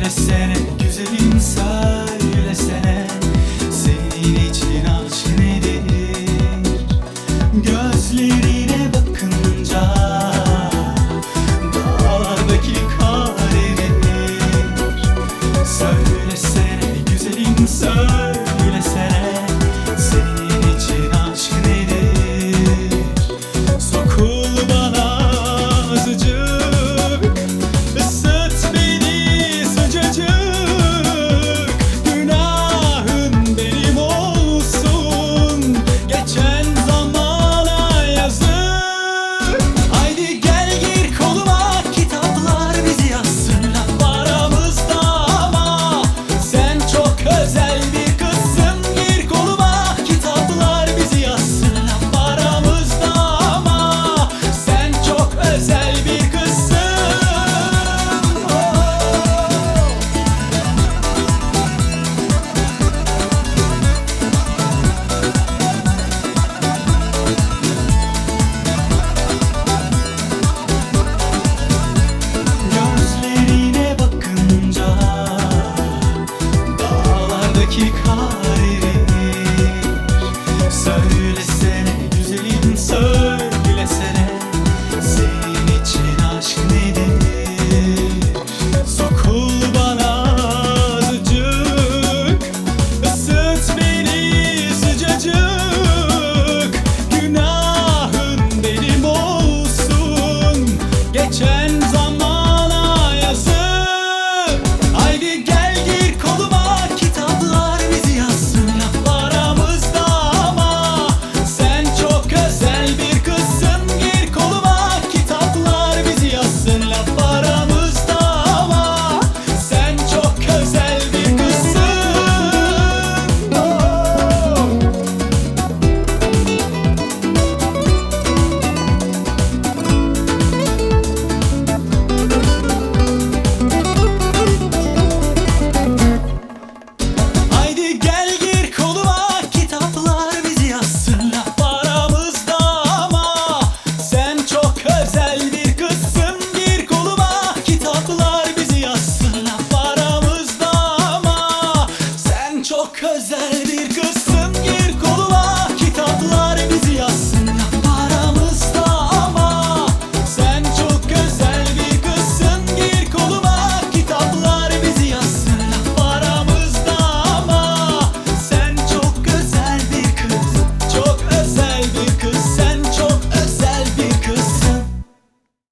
Söylesene güzelim, söylesene, senin için aşk nedir? Gözlerine bakınca dağlardaki kar erir. Söylesene güzelim, söylesene, senin için aşk nedir? Sokul bana azıcık, ısıt beni sıcacık. Günahın benim olsun, geçen zamana yazık. Haydi gel gir koluma, kitaplar bizi yazsın. Laf aramızda ama sen çok özel bir kızsın. Gir koluma, kitaplar bizi yazsın. Laf aramızda ama sen çok özel bir kızsın. Gözlerine bakınca dağlardaki kar erir. Söylesene güzelim, söylesene, senin için aşk nedir? Sokul bana azıcık, ısıt beni sıcacık. Günahın benim olsun, geçen zamana yazık. Haydi